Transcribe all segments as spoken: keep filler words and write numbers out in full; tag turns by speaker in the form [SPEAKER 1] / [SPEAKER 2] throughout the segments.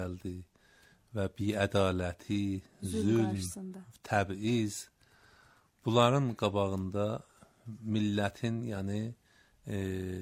[SPEAKER 1] gəldi və biədaləti, zülm, təbiiz, bunların qabağında millətin, yəni e,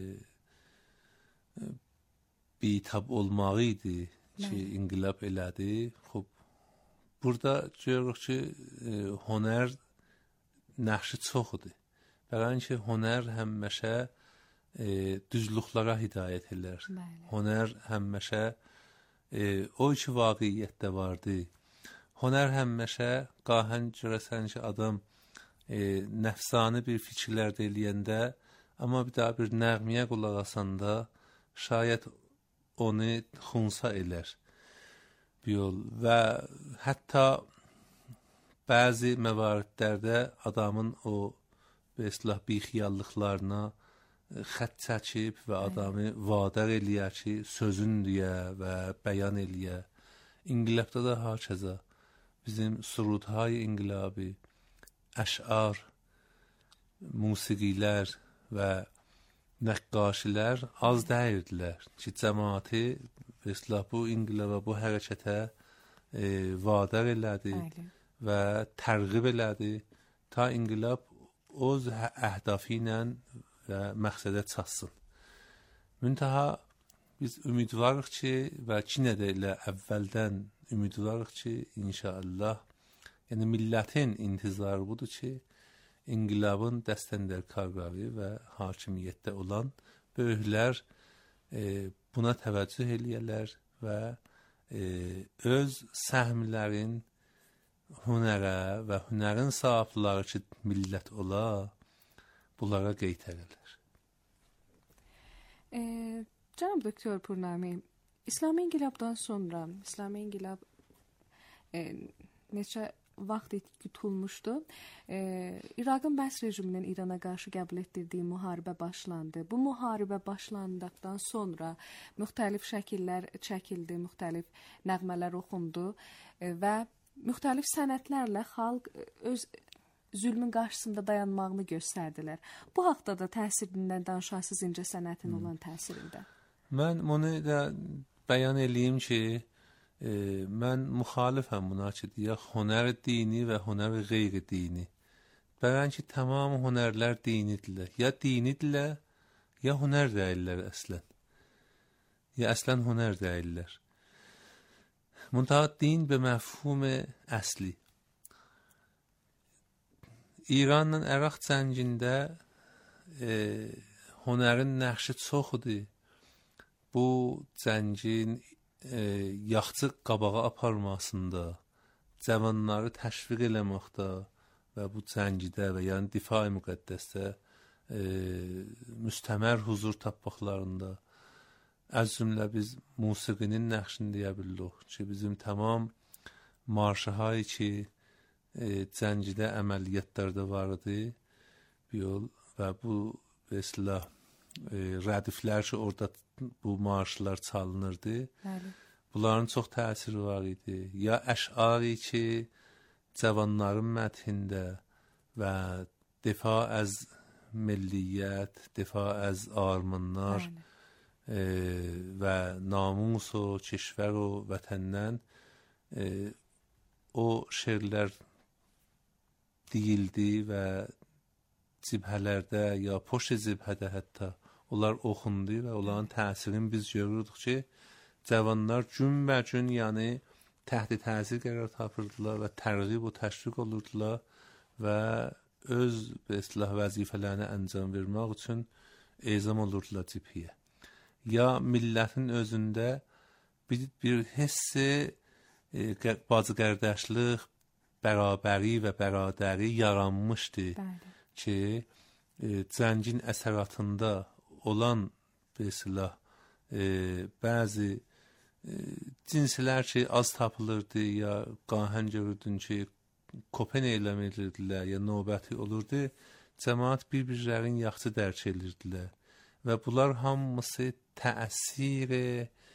[SPEAKER 1] bitab olmağı idi ki, inqilab elədi. Xub, burada görürük ki, e, hünər nəqşi çoxudur. Bəli ki, hünər həmişə e, düzlüklərə hidayət edir. Hünər həmişə e, o iki vaqiyyətdə vardı. Hünər həmişə qahən görəsən ki, adam e, nəfsani bir fikirlər eləyəndə, amma bir daha bir nəğməyə qulaq asanda şayət onu xunsa elər. Yol və hətta bəzi məvaridlərdə adamın o bəslah bixiyallıqlarına xət çəkib və adamı vadar eləyər ki, sözün deyə və bəyan eləyə. İnqilabda da hakeza bizim surudhay inqilabi, əş'ar, musiqilər və nəqqaşilər az dəyirdilər ki, cəmaati bəslah bu inqilaba, bu hərəkətə e, vadar elədi Aynen. Və tərğib elədi ta inqilab öz əhdafi ilə və məqsədə çatsın. Müntaha biz ümidvarıq ki, və Çinə də elə əvvəldən ümidvarıq ki, inşallah, yəni millətin intizarı budur ki, inqilabın dəstəndərkarları və hakimiyyətdə olan böyüklər e, buna təvəccüh eləyərlər və e, öz səhmlərin hünərə və hünərin sahibləri ki, millət ola, bunlara qeyd edərlər.
[SPEAKER 2] E, Cənab Doktor Purnami, İslami İnqilabdan sonra, İslami İnqilab e, neçə vaxt tutulmuşdu. E, İraqın bəs rejiminin İrana qarşı qəbul etdirdiyi müharibə başlandı. Bu müharibə başlandıqdan sonra müxtəlif şəkillər çəkildi, müxtəlif nəğmələr oxundu e, və müxtəlif sənətlərlə xalq öz zülmün qarşısında dayanmağını göstərdilər. Bu haqda da təsirindən danışarsınız incə sənətin olan təsirində.
[SPEAKER 1] Mən bunu da bəyan eləyim ki, e, mən müxalifəm buna ki, deyək, hünər dini və hünər qeyri-dini. Bələn ki, tamam hünərlər dinidirlər. Ya dinidirlər, ya hünər deyirlər əslən. Ya əslən hünər deyirlər. Muntaha din به مفهوم əsli. İranla Əraq cəngində e, hünərin nəqşi çoxudur. Bu cəngin e, yaxçı qabağa aparmasında, cavanları təşviq eləməkdə və bu cəngdə və yəni difai müqəddəsdə e, müstəmər huzur tapmaqlarında az cümlə biz musiqinin nəqşini deyə bilirik ki, bizim tamam marşahayı ki e, cəngdə əməliyyatlarda var idi yol və bu mesela e, rədiflər ki orada bu marşlar çalınırdı. Bəli. Bunların çox təsiri var idi. Ya əş'ari ki cavanların məthində və difa az milliyyət, difa az armanlar Bəli. E, və namus o kişvər o vətəndən e, o şeirlər deyildi və cibhələrdə ya poşt cibhədə hətta onlar oxundu və onların təsirini biz görürdük ki, cavanlar günbəcün yəni təhti təsir qərar tapırdılar və tərğib və təşviq olurdular və öz bəslah vəzifələrini əncam vermək üçün ezam olurdular cibhiyə. Ya millətin özündə bir, bir hissi e, bacı qardaşlıq, bərabəri və bəradəri yaranmışdı Bəli. Ki, e, cəngin əsəratında olan bəslah e, bəzi e, cinslər ki az tapılırdı ya qahən görürdün ki kopen eyləm edirdilər ya növbəti olurdu, cəmaat bir-birlərin yaxşı dərk edirdilər və bunlar hamısı təsir e,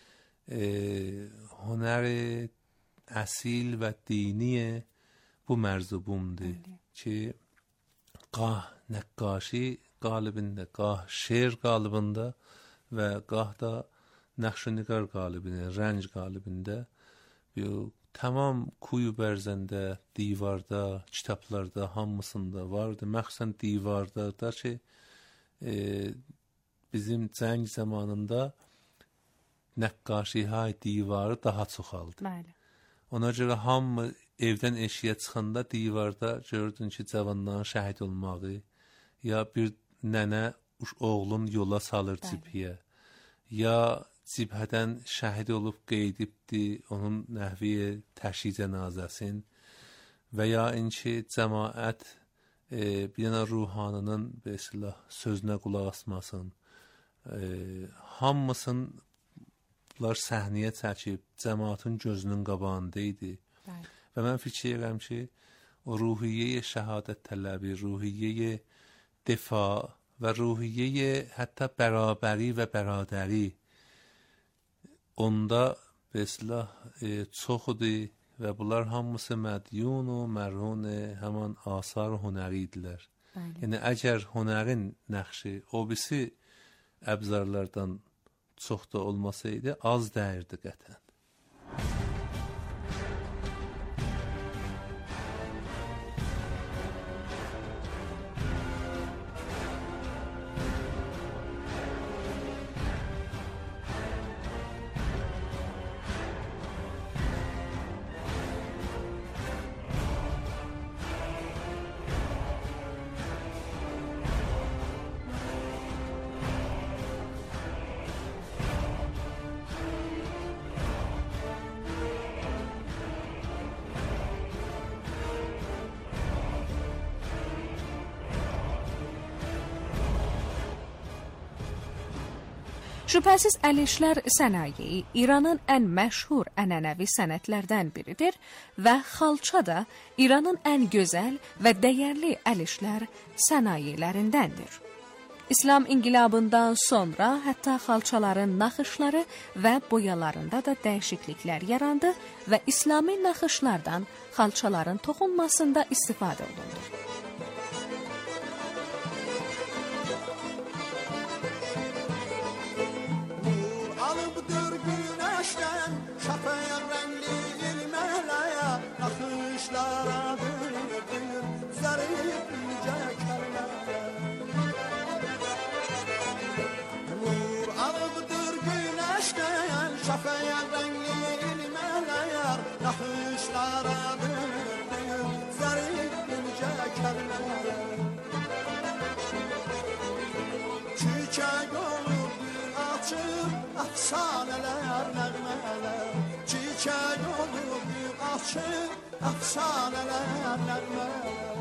[SPEAKER 1] hünər əsil və dini bu mərzubumdur ki qah nəqqaşi qalibində, qah şeir qalibində və qah da Naxçıniqar qalibində, Rənc qalibində bu tamam Kuyu Bərzəndə, divarda, kitablarda hamısında vardı. Məxsusən divarda da ki e, bizim cəng zamanında nəqqaşi-hay divarı daha çoxaldı.
[SPEAKER 2] Bəli.
[SPEAKER 1] Ona görə hamı evdən eşiyə çıxanda divarda gördün ki, cavanların şəhid olmağı, ya bir nənə oğlun yola salır cibhiyə, ya cibhədən şəhid olub qeydibdi, onun nəhviyə təşyi cənazəsin və ya inki cəmaət e, bir dənə ruhanının belə sözünə qulaq asmasın. E, hamısın bunlar səhnəyə çəkib, cəmaatın gözünün qabağında idi. Bəli. Və mən fikir edirəm ki, o ruhiyyə şəhadət tələbi, ruhiyyə difa və ruhiyyə hətta bərabəri və bəradəri onda beslah e, çoxudur və bunlar hamısı mədyun və mərhun həman asar hünəridirlər. Yəni əgər hünərin nəxşi o birisi əbzarlardan çox da olmasaydı, az dəyirdi qətən.
[SPEAKER 2] Şübhəsiz əlişlər sənayeyi İranın ən məşhur ənənəvi sənətlərdən biridir və xalça da İranın ən gözəl və dəyərli əlişlər sənayelərindəndir. İslam inqilabından sonra hətta xalçaların naxışları və boyalarında da dəyişikliklər yarandı və İslami naxışlardan xalçaların toxunmasında istifadə olundu.
[SPEAKER 3] Afsaneler, nəğmələr, çiçək olur bir açıq, afsanelər, nəğmələr.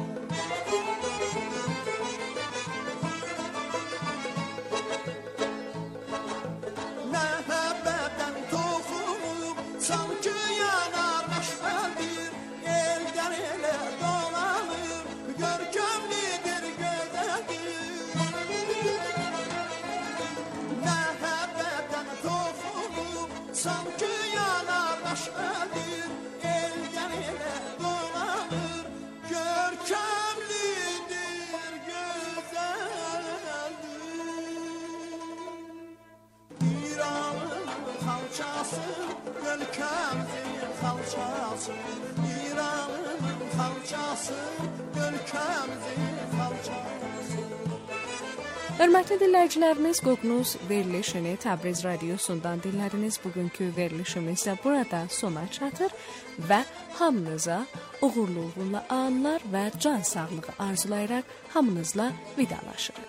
[SPEAKER 3] Məhəbbədən toxunub, sanki yanar məşğəldir, eldən elə dolanır, görkəmlidir, gözəldir. Məhəbbədən toxunub, sanki yanar məşğəldir, eldən elə dolanır, görkəmlidir, gözəldir. İranın xalçası, görkəmlidir xalçası, İranın xalçası, görkəmlidir xalçası.
[SPEAKER 2] Hörmətli dinləyicilərimiz, qoğunuz verilişini Təbriz Radiosundan dinlədiniz. Bugünkü verilişimiz də burada sona çatır və hamınıza uğurlu uğurlu anlar və can sağlığı arzulayaraq hamınızla vidalaşırıq.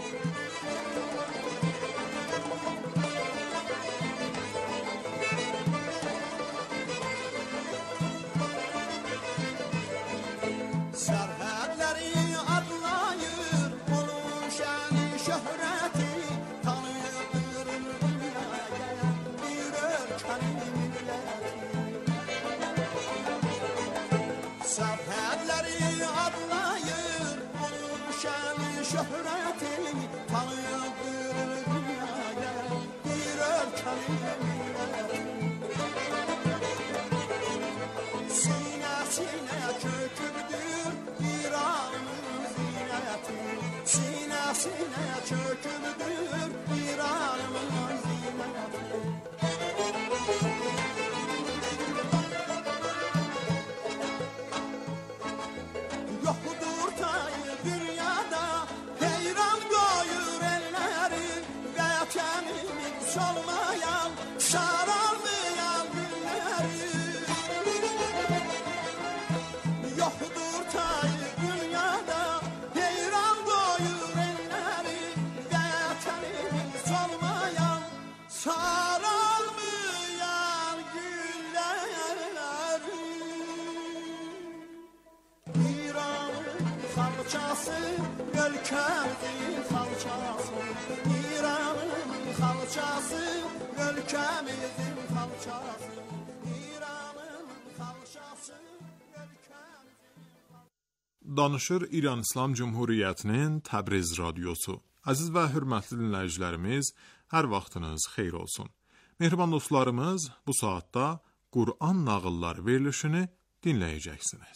[SPEAKER 3] Şöhrəti tanıyır dünyaya, bir ölkənin milləti. Sinəsinə çökübdür İranın zinəti, sinəsinə çökübdür İranın zinəti. xalçası, ölkəmizin xalçası, İranın xalçası, ölkəmizin xalçası, İranın xalçası, ölkəmizin.
[SPEAKER 4] Danışır İran İslam Cumhuriyyətinin Təbriz radiosu. Əziz və hörmətli dinləyicilərimiz, hər vaxtınız xeyir olsun. Mehriban dostlarımız, bu saatda Qur'an nağıllar verilişini dinləyəcəksiniz.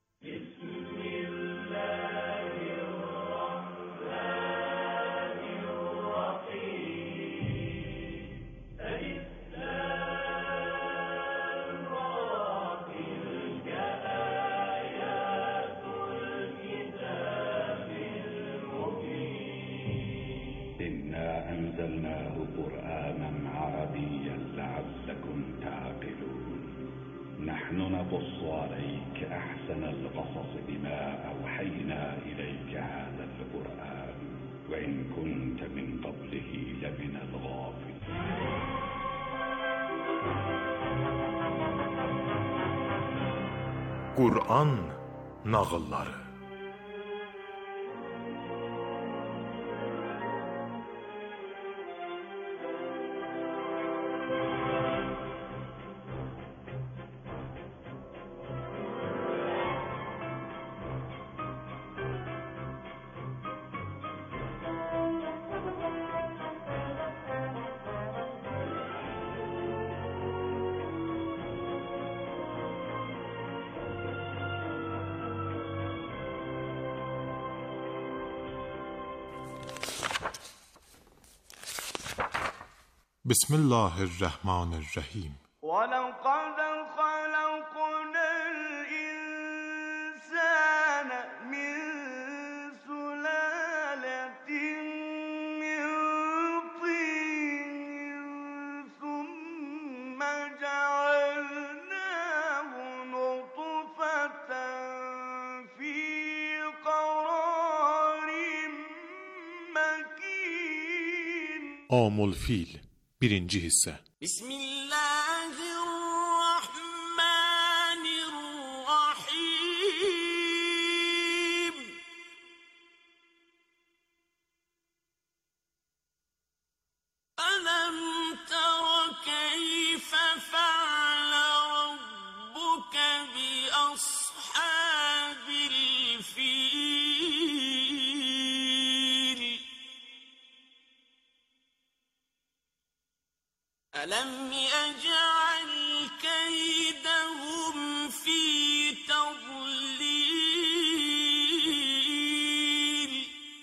[SPEAKER 5] أنزلناه قرآنا عربيا لعلكم تعقلون نحن نقص عليك أحسن القصص بما أوحينا إليك هذا القرآن وإن كنت من قبله لمن الغافلين.
[SPEAKER 4] Qur'an nağılları. بسم الله الرحمن الرحیم.
[SPEAKER 3] ولقد خلقنا الإنسان من سلالة من طين ثم جعلناه نطفة في قرار مكين.
[SPEAKER 4] آم الفیل birinci hisse.
[SPEAKER 3] Bismillahirrahmanirrahim. Alam tara keyfe fe'ale rabbuke bi ashabil fil. ألم يجعل كيدهم في تضليل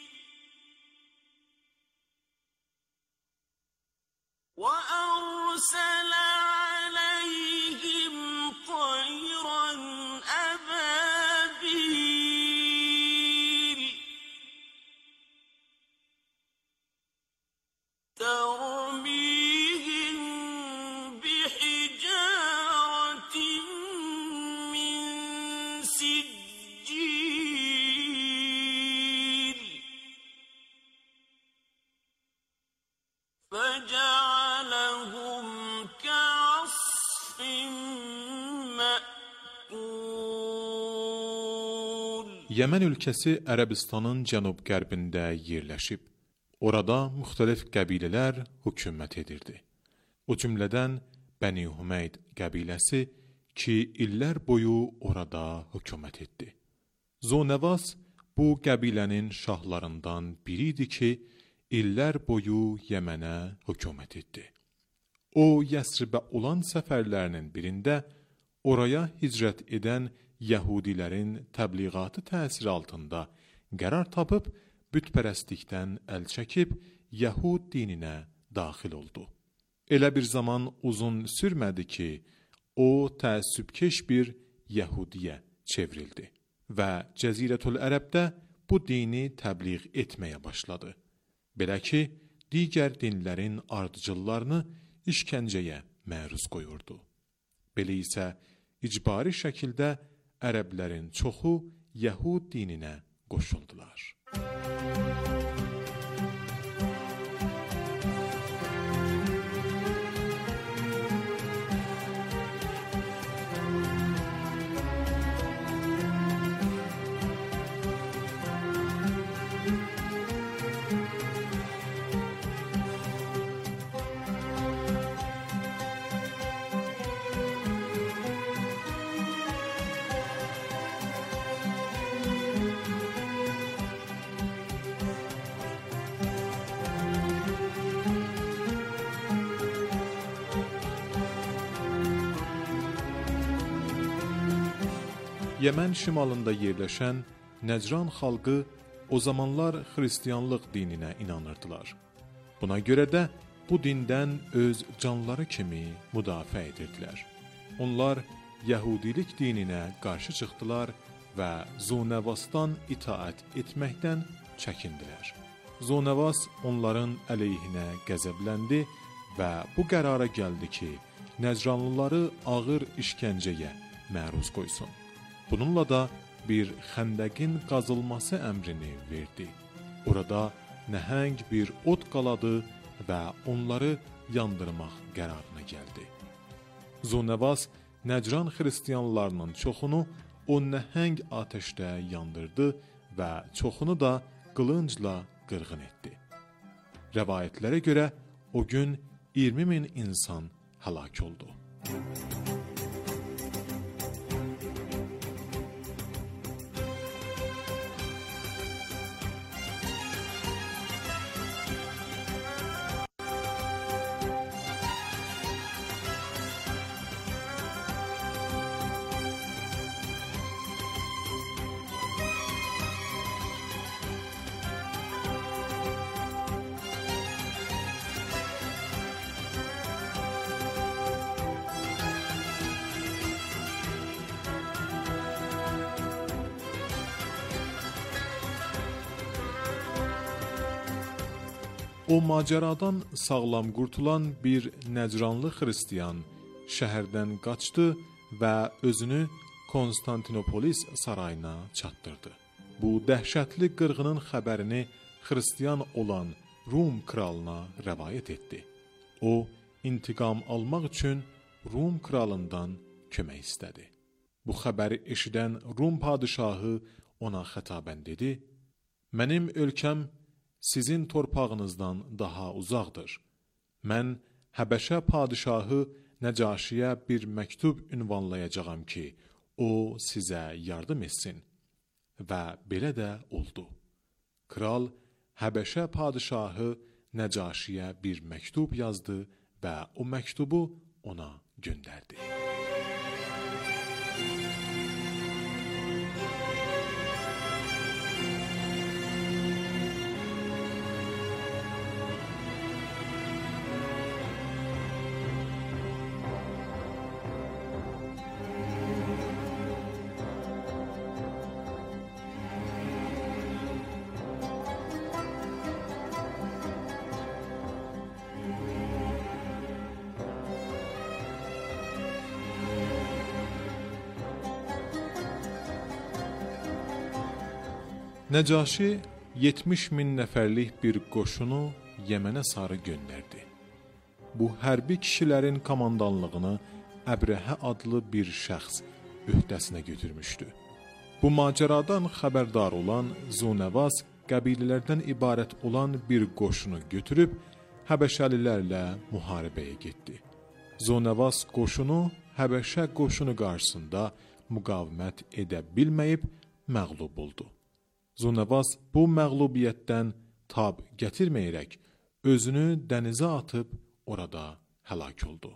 [SPEAKER 3] وأرسل عليهم طيرا أبابيل ترميهم بحجارة من سجيل فجعلهم كعصف مأكول.
[SPEAKER 4] Yemen ülkəsi Ərəbistanın cənub-qərbində yerləşib. Orada müxtəlif qəbilələr hökumət edirdi. O cümlədən Bəni Hümeyd qəbiləsi ki, illər boyu orada hökumət etdi. Zonəvas bu qəbilənin şahlarından biri idi ki, illər boyu Yəmənə hökumət etdi. O, Yəsribə olan səfərlərinin birində oraya hicrət edən Yəhudilərin təbliğatı təsiri altında qərar tapıb, bütpərəstlikdən əl çəkib, Yəhud dininə daxil oldu. Elə bir zaman uzun sürmədi ki, o təəssübkeş bir Yəhudiyə çevrildi və Cəzirətül Ərəbdə bu dini təbliğ etməyə başladı. Belə ki, digər dinlərin ardıcıllarını işkəncəyə məruz qoyurdu. Belə isə icbari şəkildə ərəblərin çoxu Yəhud dininə qoşuldular. Yemen şimalında yerləşən Nəcran xalqı o zamanlar xristianlıq dininə inanırdılar. Buna görə də bu dindən öz canları kimi müdafiə edirdilər. Onlar Yahudilik dininə qarşı çıxdılar və Zunəvasdan itaət etməkdən çəkindilər. Zunəvas onların əleyhinə qəzəbləndi və bu qərara gəldi ki, Nəcranlıları ağır işgəncəyə məruz qoysun. Bununla da bir xəndəqin qazılması əmrini verdi. Orada nəhəng bir od qaladı və onları yandırmaq qərarına gəldi. Zunəvas Nəcran xristianlarının çoxunu o nəhəng atəşdə yandırdı və çoxunu da qılıncla qırğın etdi. Rəvayətlərə görə o gün iyirmi min insan həlak oldu. O macəradan sağlam qurtulan bir Nəcranlı xristian şəhərdən qaçdı və özünü Konstantinopolis sarayına çatdırdı. Bu dəhşətli qırğının xəbərini xristian olan Rum kralına rəvayət etdi. O, intiqam almaq üçün Rum kralından kömək istədi. Bu xəbəri eşidən Rum padişahı ona xətabən dedi: "Mənim ölkəm sizin torpağınızdan daha uzaqdır. Mən Həbəşə padişahı Nəcaşiyə bir məktub ünvanlayacağam ki, o sizə yardım etsin." Və belə də oldu. Kral Həbəşə padişahı Nəcaşiyə bir məktub yazdı və o məktubu ona göndərdi. Nəcaşi yetmiş min nəfərlik bir qoşunu Yəmənə sarı göndərdi. Bu hərbi kişilərin komandanlığını Əbrəhə adlı bir şəxs öhdəsinə götürmüşdü. Bu macəradan xəbərdar olan Zunəvas qəbilələrdən ibarət olan bir qoşunu götürüb Həbəşəlilərlə müharibəyə getdi. Zunəvas qoşunu Həbəşə qoşunu qarşısında müqavimət edə bilməyib məğlub oldu. Zunəvas bu məğlubiyyətdən tab gətirməyərək özünü dənizə atıb orada həlak oldu.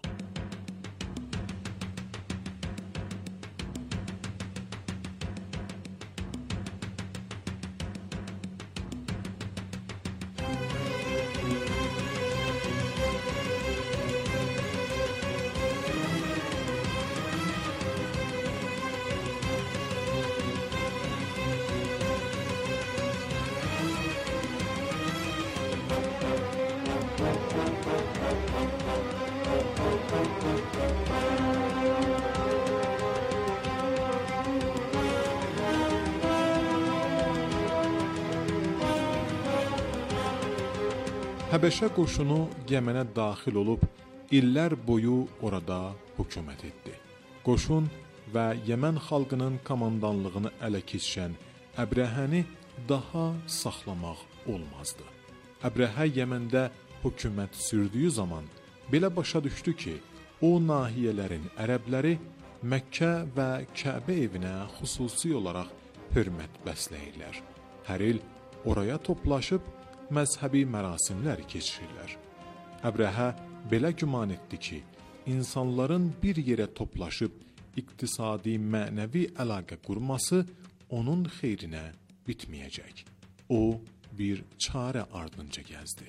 [SPEAKER 4] Həbəşə qoşunu Yəmənə daxil olub illər boyu orada hökumət etdi. Qoşun və Yəmən xalqının komandanlığını ələ keçirən Əbrəhəni daha saxlamaq olmazdı. Əbrəhə Yəməndə hökumət sürdüyü zaman belə başa düşdü ki, o nahiyələrin ərəbləri Məkkə və Kəbə evinə xüsusi olaraq hörmət bəsləyirlər. Hər il oraya toplaşıb məzhəbi mərasimlər keçirirlər. Əbrəhə belə güman etdi ki, insanların bir yerə toplaşıb iqtisadi, mənəvi əlaqə qurması onun xeyrinə bitməyəcək. O bir çarə ardınca gəzdi.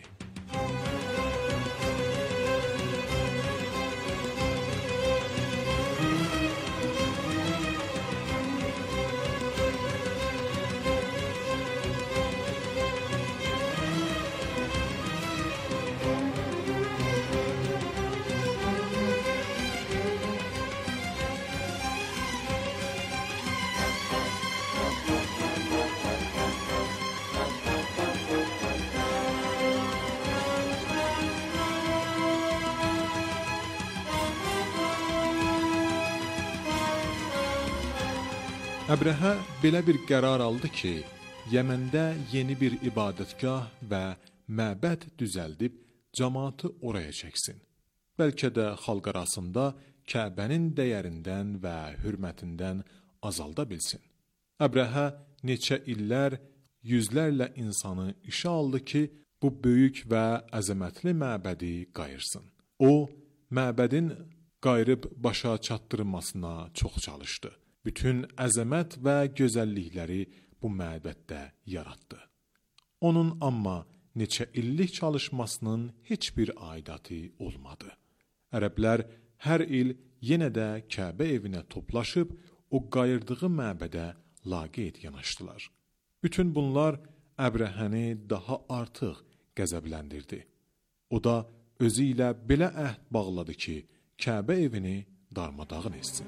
[SPEAKER 4] Əbrəhə belə bir qərar aldı ki, Yəməndə yeni bir ibadətgah və məbəd düzəldib cəmaatı oraya çəksin. Bəlkə də xalq arasında Kəbənin dəyərindən və hürmətindən azalda bilsin. Əbrəhə neçə illər, yüzlərlə insanı işə aldı ki, bu böyük və əzəmətli məbədi qayırsın. O, məbədin qayırıb başa çatdırılmasına çox çalışdı. Bütün əzəmət və gözəllikləri bu məbəddə yaratdı. Onun amma neçə illik çalışmasının heç bir aidatı olmadı. Ərəblər hər il yenə də Kəbə evinə toplaşıb o qayırdığı məbədə laqeyd yanaşdılar. Bütün bunlar Əbrəhəni daha artıq qəzəbləndirdi. O da özü ilə belə əhd bağladı ki, Kəbə evini darmadağın etsin.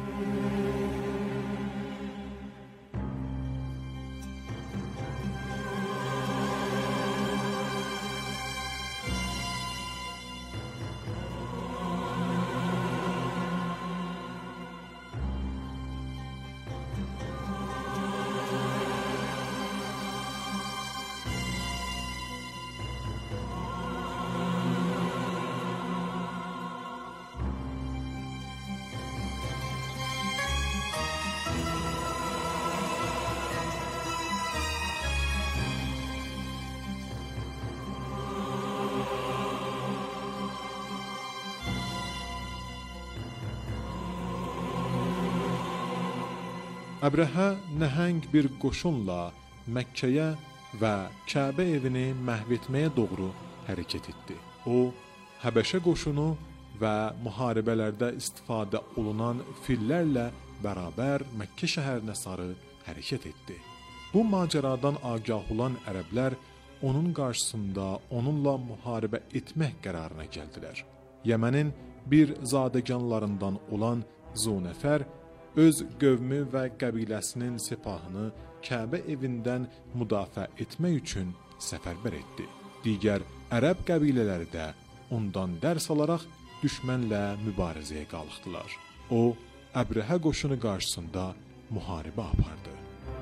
[SPEAKER 4] Əbrəhə nəhəng bir qoşunla Məkkəyə və Kəbə evini məhv etməyə doğru hərəkət etdi. O, Həbəşə qoşunu və müharibələrdə istifadə olunan fillərlə bərabər Məkkə şəhərinə sarı hərəkət etdi. Bu macəradan agah olan ərəblər onun qarşısında onunla müharibə etmək qərarına gəldilər. Yəmənin bir zadəganlarından olan Zunəfər öz qövmü və qəbiləsinin sepahını Kəbə evindən müdafiə etmək üçün səfərbər etdi. Digər ərəb qəbilələri də ondan dərs alaraq düşmənlə mübarizəyə qalxdılar. O, Əbrəhə qoşunu qarşısında müharibə apardı.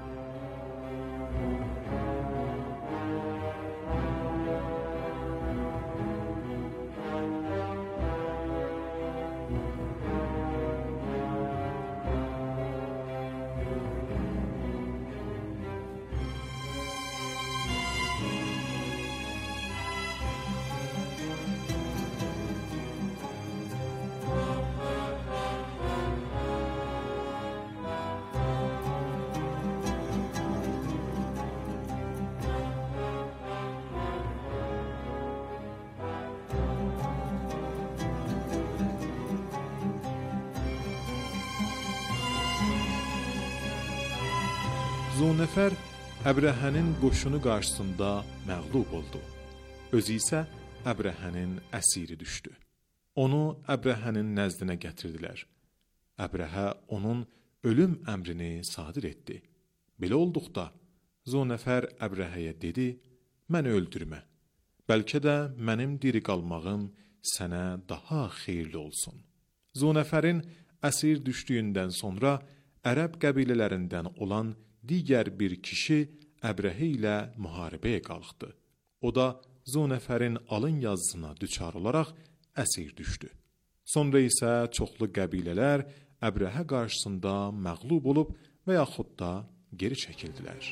[SPEAKER 4] Zunəfər Əbrəhənin qoşunu qarşısında məğlub oldu. Özü isə Əbrəhənin əsiri düşdü. Onu Əbrəhənin nəzdinə gətirdilər. Əbrəhə onun ölüm əmrini sadir etdi. Belə olduqda Zunəfər Əbrəhəyə dedi, məni öldürmə. Bəlkə də mənim diri qalmağım sənə daha xeyirli olsun. Zunəfərin əsir düşdüyündən sonra ərəb qəbilələrindən olan digər bir kişi Əbrəhə ilə müharibəyə qalxdı. O da Zunəfərin alın yazısına düçar olaraq əsir düşdü. Sonra isə çoxlu qəbilələr Əbrəhə qarşısında məğlub olub və yaxud da geri çəkildilər.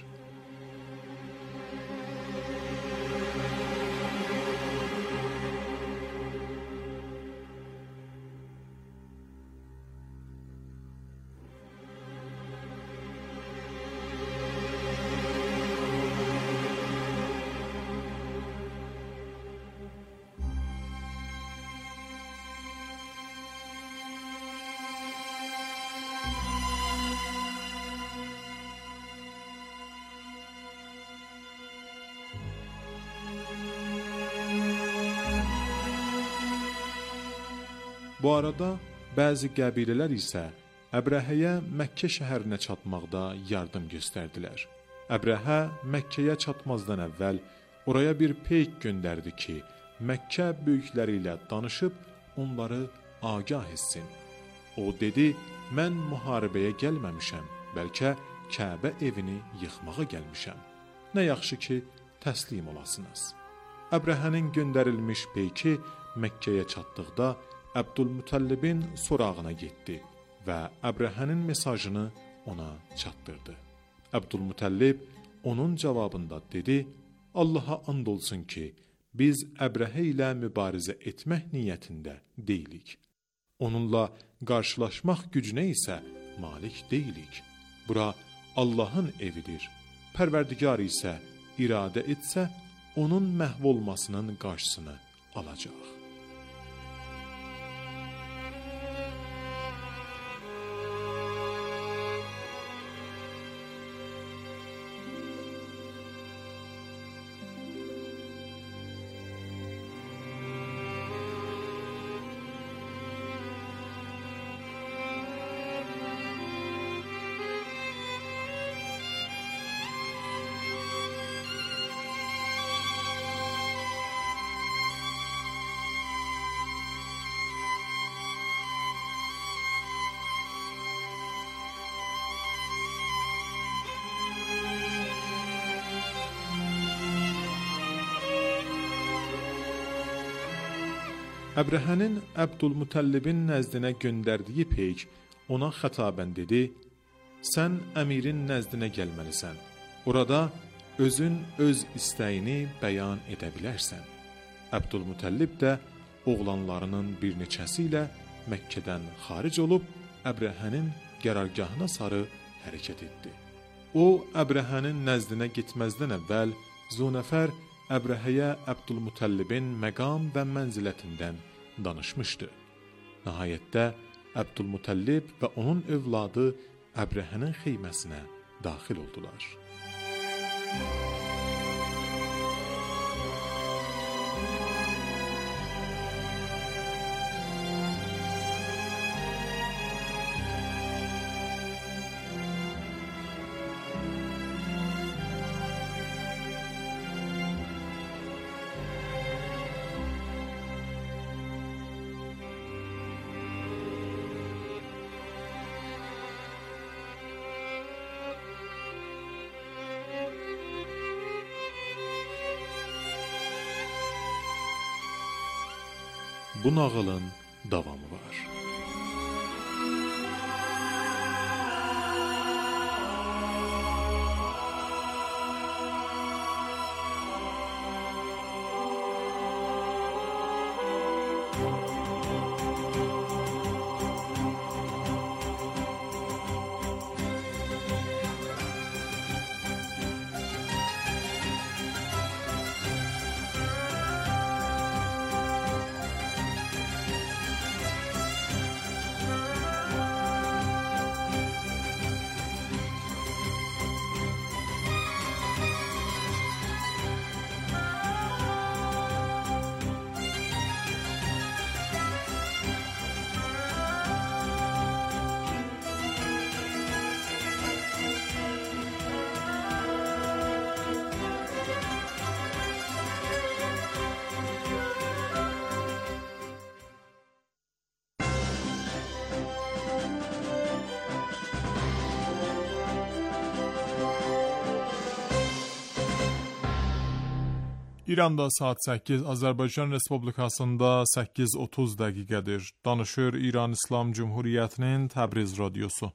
[SPEAKER 4] Bu arada bəzi qəbilələr isə Əbrəhəyə Məkkə şəhərinə çatmaqda yardım göstərdilər. Əbrəhə Məkkəyə çatmazdan əvvəl oraya bir peyk göndərdi ki, Məkkə böyükləri ilə danışıb onları agah etsin. O dedi, mən müharibəyə gəlməmişəm, bəlkə Kəbə evini yıxmağa gəlmişəm. Nə yaxşı ki, təslim olasınız. Əbrəhənin göndərilmiş peyki Məkkəyə çatdıqda Əbdülmütəllibin sorağına getdi və Əbrəhənin mesajını ona çatdırdı. Əbdülmütəllib onun cavabında dedi, Allaha and olsun ki, biz Əbrəhə ilə mübarizə etmək niyyətində deyilik. Onunla qarşılaşmaq gücünə isə malik deyilik. Bura Allahın evidir. Pərverdigar isə iradə etsə, onun məhv olmasının qarşısını alacaq. Əbrəhənin Əbdülmütəllibin nəzdinə göndərdiyi peyk ona xətabən dedi, sən əmirin nəzdinə gəlməlisən. Orada özün öz istəyini bəyan edə bilərsən. Əbdülmütəllib də oğlanlarının bir neçəsi ilə Məkkədən xaric olub Əbrəhənin qərargahına sarı hərəkət etdi. O, Əbrəhənin nəzdinə getməzdən əvvəl Zunəfər Əbrəhəyə Əbdülmütəllibin məqam və mənzilətindən danışmışdı. Nəhayətdə Əbdülmütəllib və onun övladı Əbrəhənin xeyməsinə daxil oldular. Bu nağılın davamı var. İranda saat səkkiz, Azərbaycan Respublikasında səkkiz otuz dəqiqədir. Danışır İran İslam Cümhuriyyətinin Təbriz radiosu.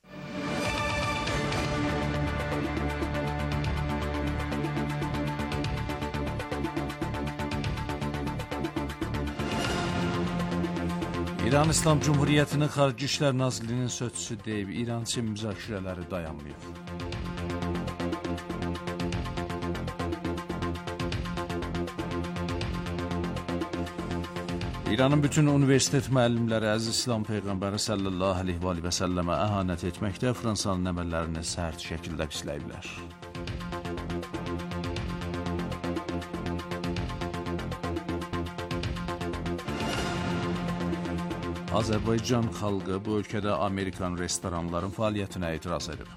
[SPEAKER 6] İran İslam Cümhuriyyətinin Xarici İşlər Nazirliyinin sözçüsü deyib, İran-Çin müzakirələri dayanmıyor. İranın bütün universitet müəllimləri əziz İslam Peyğəmbəri sallallahu aleyhi və səlləmə əhanət etməkdə Fransanın əməllərini sərt şəkildə pisləyiblər. Azərbaycan xalqı bu ölkədə Amerikan restoranların fəaliyyətinə etiraz edir.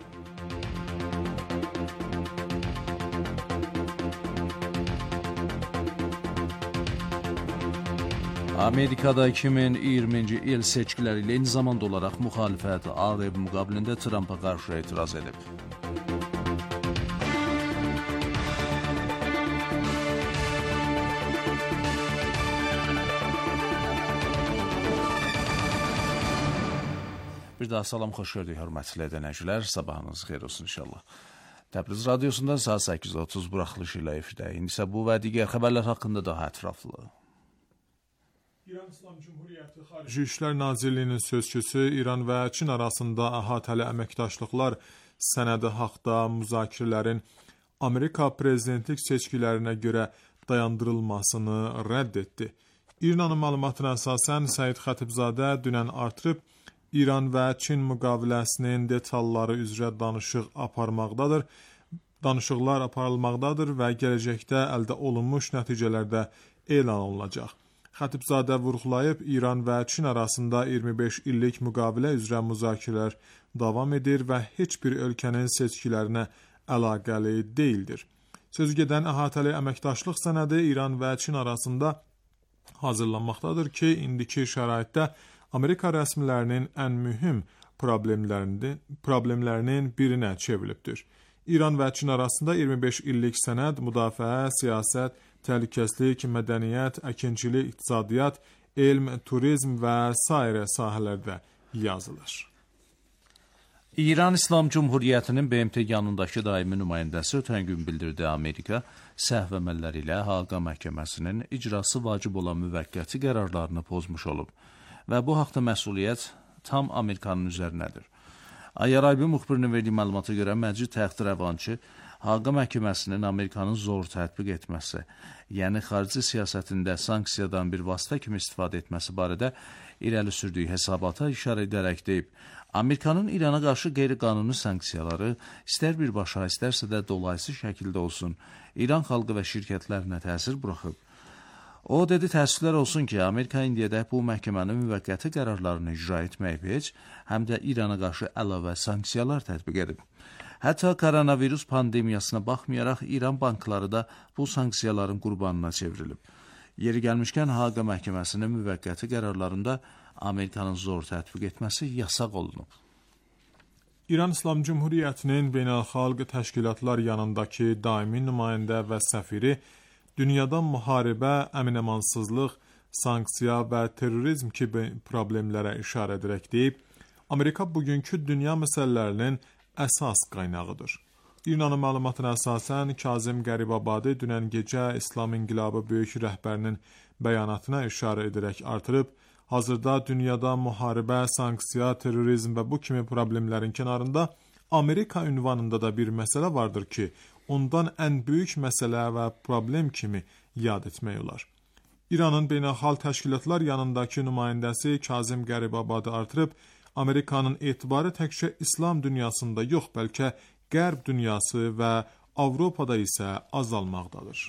[SPEAKER 6] Amerikada iki min iyirminci il seçkiləri ilə eyni zamanda olaraq müxalifət Ağ Ev müqabilində Trumpa qarşı etiraz edib. Bir daha salam, xoş gördük, hörmətli dinləyicilər. Sabahınız xeyir olsun inşallah. Təbriz radiosundan saat səkkiz otuz buraxılışı ilə efirdə. İndi isə bu və digər xəbərlər haqqında daha ətraflı.
[SPEAKER 4] İran İslam Cumhuriyyəti Xarici İşlər Nazirliyinin sözçüsü İran və Çin arasında əhatəli əməkdaşlıqlar sənədi haqda müzakirələrin Amerika prezidentlik seçkilərinə görə dayandırılmasını rədd etdi. İranın məlumatına əsasən Səid Xətibzadə dünən artırıb İran və Çin müqaviləsinin detalları üzrə danışıq aparmaqdadır. Danışıqlar aparılmaqdadır və gələcəkdə əldə olunmuş nəticələr də elan olunacaq. Xətibzadə vurğulayıb, İran və Çin arasında iyirmi beş illik müqavilə üzrə müzakirələr davam edir və heç bir ölkənin seçkilərinə əlaqəli deyildir. Sözügedən əhatəli əməkdaşlıq sənədi İran və Çin arasında hazırlanmaqdadır ki, indiki şəraitdə Amerika rəsmilərinin ən mühüm problemlərinin, problemlərinin birinə çevrilibdir. İran və Çin arasında iyirmi beş illik sənəd müdafiə, siyasət, təhlükəsizlik, mədəniyyət, əkinçilik, iqtisadiyyat, elm, turizm və sairə sahələrdə yazılır.
[SPEAKER 6] İran İslam Cumhuriyyətinin B M T yanındakı daimi nümayəndəsi ötən gün bildirdi, Amerika səhv əməlləri ilə Haqa məhkəməsinin icrası vacib olan müvəqqəti qərarlarını pozmuş olub və bu haqda məsuliyyət tam Amerikanın üzərinədir. Ayaraybi müxbirinin verdiyi məlumata görə Məcid Təxtirəvançı Haqa məhkəməsinin Amerikanın zor tətbiq etməsi, yəni xarici siyasətində sanksiyadan bir vasitə kimi istifadə etməsi barədə irəli sürdüyü hesabata işarə edərək deyib, Amerikanın İrana qarşı qeyri-qanuni sanksiyaları istər birbaşa, istərsə də dolayısı şəkildə olsun, İran xalqı və şirkətlərinə təsir buraxıb. O dedi, təəssüflər olsun ki, Amerika indiyədək bu məhkəmənin müvəqqəti qərarlarını icra etməyib heç, həm də İrana qarşı əlavə sanksiyalar tətbiq edib. Hətta koronavirus pandemiyasına baxmayaraq İran bankları da bu sanksiyaların qurbanına çevrilib. Yeri gəlmişkən Haqa məhkəməsinin müvəqqəti qərarlarında Amerikanın zor tətbiq etməsi yasaq olunub.
[SPEAKER 4] İran İslam Cumhuriyyətinin beynəlxalq təşkilatlar yanındakı daimi nümayəndə və səfiri dünyada müharibə, əmin-əmansızlıq, sanksiya və terrorizm kimi problemlərə işarə edərək deyib, Amerika bugünkü dünya məsələlərinin əsas qaynağıdır. İranın məlumatına əsasən Kazım Qəribabadi dünən gecə İslam İnqilabı böyük rəhbərinin bəyanatına işarə edərək artırıb, hazırda dünyada müharibə, sanksiya, terrorizm və bu kimi problemlərin kənarında Amerika ünvanında da bir məsələ vardır ki, ondan ən böyük məsələ və problem kimi yad etmək olar. İranın beynəlxalq təşkilatlar yanındakı nümayəndəsi Kazım Qəribabadi artırıb, Amerikanın etibarı təkcə İslam dünyasında yox, bəlkə Qərb dünyası və Avropada isə azalmaqdadır.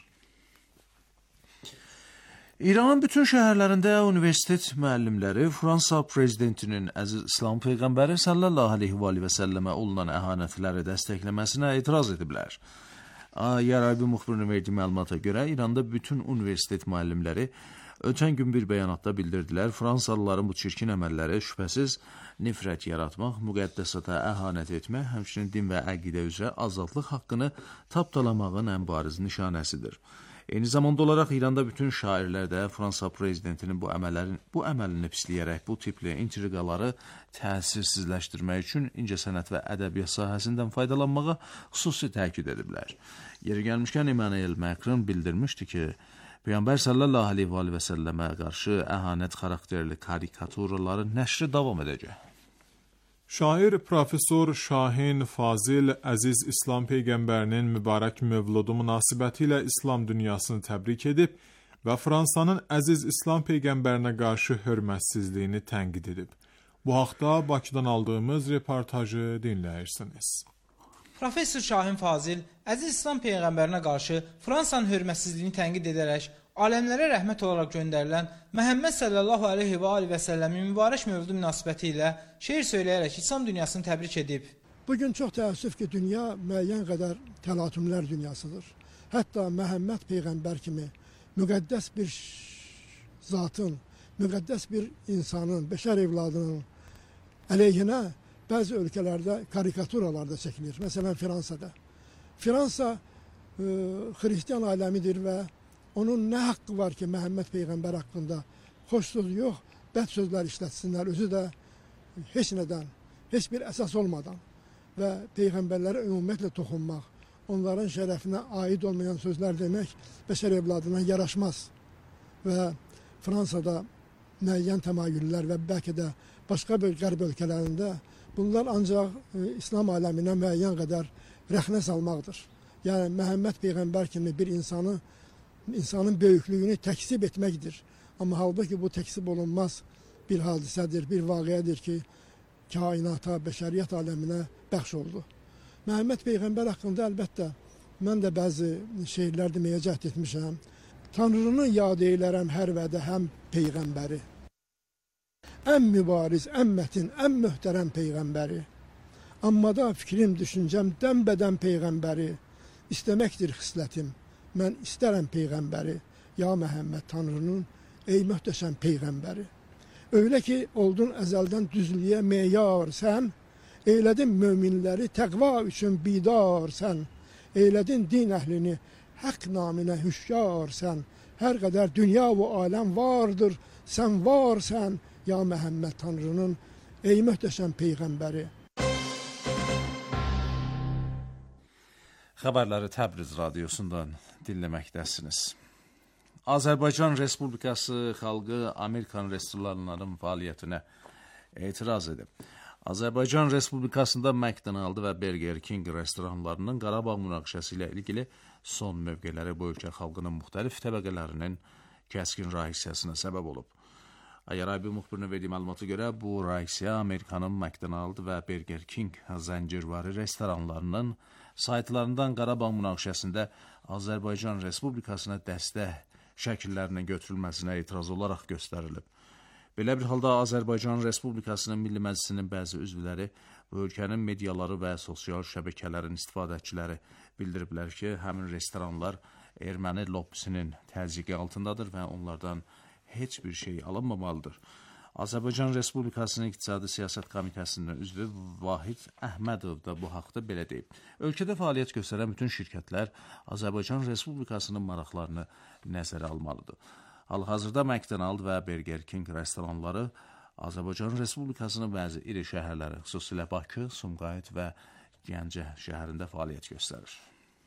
[SPEAKER 6] İranın bütün şəhərlərində universitet müəllimləri Fransa prezidentinin əziz İslam Peyğəmbəri sallallahu aleyhi və səlləmə olunan əhanətləri dəstəkləməsinə etiraz ediblər. Ayaraybi müxbirinin verdiyi məlumata görə İranda bütün universitet müəllimləri ötən gün bir bəyanatda bildirdilər, Fransalıların bu çirkin əməlləri şübhəsiz nifrət yaratmaq, müqəddəsata əhanət etmək, həmçinin din və əqidə üzrə azadlıq haqqını tapdalamağın ən bariz nişanəsidir. Eyni zamanda olaraq İranda bütün şairlər də Fransa prezidentinin bu əməllərin bu əməlini pisləyərək bu tipli intriqaları təsirsizləşdirmək üçün incəsənət və ədəbiyyat sahəsindən faydalanmağa xüsusi təkid ediblər. Yeri gəlmişkən Emmanuel Macron bildirmişdi ki, Peyğəmbər sallallahu aleyhi və səlləmə qarşı əhanət xarakterli karikaturaların nəşri davam edəcək.
[SPEAKER 4] Şair Profesor Şahin Fazil əziz İslam Peyğəmbərinin mübarək mövludu münasibəti ilə İslam dünyasını təbrik edib və Fransanın əziz İslam Peyğəmbərinə qarşı hörmətsizliyini tənqid edib. Bu haqda Bakıdan aldığımız reportajı dinləyirsiniz.
[SPEAKER 7] Profesor Şahin Fazil əziz İslam Peyğəmbərinə qarşı Fransanın hörmətsizliyini tənqid edərək aləmlərə rəhmət olaraq göndərilən Məhəmməd sallallahu aleyhi və aleyhi və səlləmin mübarək mövlud münasibəti ilə şeir söyləyərək İslam dünyasını təbrik edib.
[SPEAKER 8] Bugün çox təəssüf ki, dünya müəyyən qədər təlatümlər dünyasıdır. Hətta Məhəmməd Peyğəmbər kimi müqəddəs bir zatın, müqəddəs bir insanın, bəşər evladının əleyhinə bəzi ölkələrdə karikaturalar da çəkilir. Məsələn, Fransada. Fransa e, xristiyan aləmidir və onun nə haqqı var ki, Məhəmməd Peyğəmbər haqqında xoş söz yox, bəd sözlər işlətsinlər, özü də heç nədən, heç bir əsas olmadan və Peyğəmbərlərə ümumiyyətlə toxunmaq, onların şərəfinə aid olmayan sözlər demək bəşər evladına yaraşmaz. Və Fransada müəyyən təmayüllər və bəlkə də başqa bir qərb ölkələrində bunlar ancaq e, İslam aləminə müəyyən qədər rəxnə salmaqdır. Yəni, Məhəmməd Peyğəmbər kimi bir insanı, insanın böyüklüyünü təksib etməkdir. Amma halbuki bu təksib olunmaz bir hadisədir, bir vaqiyədir ki, kainata, bəşəriyyət aləminə bəxş oldu. Məhəmməd Peyğəmbər haqqında əlbəttə mən də bəzi şeirlər deməyə cəhd etmişəm. Tanrını yad eylərəm hər vədə həm Peyğəmbəri. Ən mübariz, ən mətin, ən möhtərəm Peyğəmbəri. Amma da fikrim, düşüncəm dəm-bədən Peyğəmbəri. İstəməkdir xislətim, mən istərəm Peyğəmbəri. Ya Məhəmməd Tanrının, ey möhtəşəm Peyğəmbəri. Öyle ki, oldun əzəldən düzlüyə meyar sən, eylədin möminləri təqva üçün bidar sən, eylədin din əhlini haqq naminə hüşyar sən, hər qədər dünya və aləm vardır, sən varsən, ya Məhəmməd Tanrının, ey möhtəşəm Peyğəmbəri.
[SPEAKER 6] Xəbərləri Təbriz radiosundan dinləməkdəsiniz. Azərbaycan Respublikası xalqı Amerikan restoranlarının fəaliyyətinə etiraz edib. Azərbaycan Respublikasında McDonald və Burger King restoranlarının Qarabağ münaqişəsi ilə ilgili son mövqeləri bu ölkə xalqının müxtəlif təbəqələrinin kəskin reaksiyasına səbəb olub. Ayarabi müxbirinin verdiyi məlumata görə bu reaksiya Amerikanın McDonald və Burger King zəncirvari restoranlarının saytlarından Qarabağ münaqişəsində Azərbaycan Respublikasına dəstək şəkillərinin götürülməsinə etiraz olaraq göstərilib. Belə bir halda Azərbaycan Respublikasının Milli Məclisinin bəzi üzvləri bu ölkənin mediaları və sosial şəbəkələrin istifadəçiləri bildiriblər ki, həmin restoranlar erməni lobbisinin təzyiqi altındadır və onlardan heç bir şey alınmamalıdır. Azərbaycan Respublikasının İqtisadi Siyasət Komitəsinin üzvü Vahid Əhmədov da bu haqda belə deyib. Ölkədə fəaliyyət göstərən bütün şirkətlər Azərbaycan Respublikasının maraqlarını nəzərə almalıdır. Hal-hazırda McDonald və Burger King restoranları Azərbaycan Respublikasının bəzi iri şəhərləri, xüsusilə Bakı, Sumqayıt və Gəncə şəhərində fəaliyyət göstərir.